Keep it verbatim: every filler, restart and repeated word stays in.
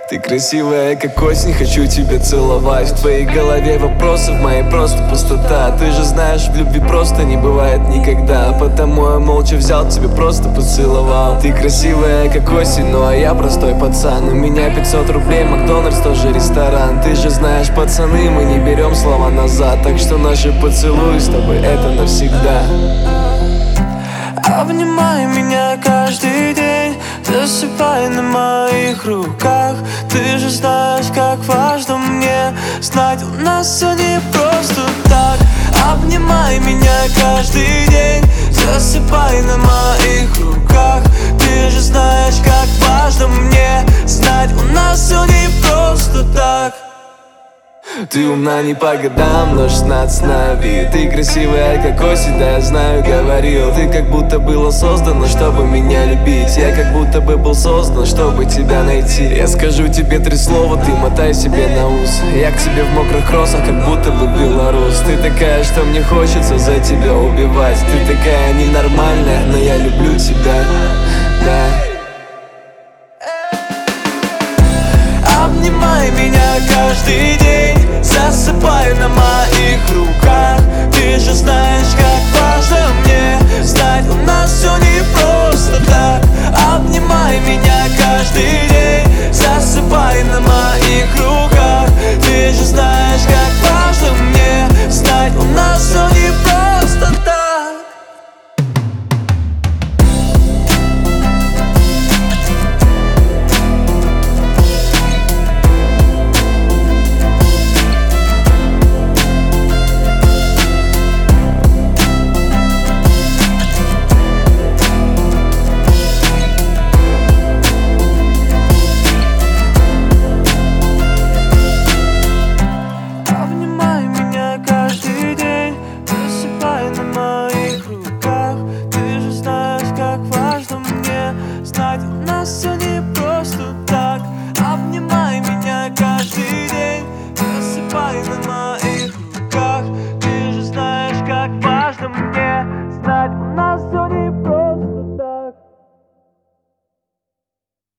Ты красивая, как осень, хочу тебя целовать. В твоей голове вопросы, в моей просто пустота. Ты же знаешь, в любви просто не бывает никогда. Потому я молча взял, тебя просто поцеловал. Ты красивая, как осень, ну а я простой пацан. У меня пятьсот рублей, Макдональдс тоже ресторан. Ты же знаешь, пацаны, мы не берем слова назад. Так что наши поцелуи с тобой это навсегда. Обнимай меня каждый день, засыпай на моих руках. Ты же знаешь, как важно мне знать, у нас все не просто так. Обнимай меня каждый день, засыпай на моих руках. Ты же знаешь, как важно мне знать, у нас все не просто так. Ты умна не по годам, но шестнадцать на вид. Ты красивая, как осень, да я знаю, говорил. Ты как будто была создана, чтобы меня любить. Я как будто бы был создан, чтобы тебя найти. Я скажу тебе три слова, ты мотай себе на ус. Я к тебе в мокрых кроссах, как будто бы белорус. Ты такая, что мне хочется за тебя убивать. Ты такая ненормальная, но я люблю тебя.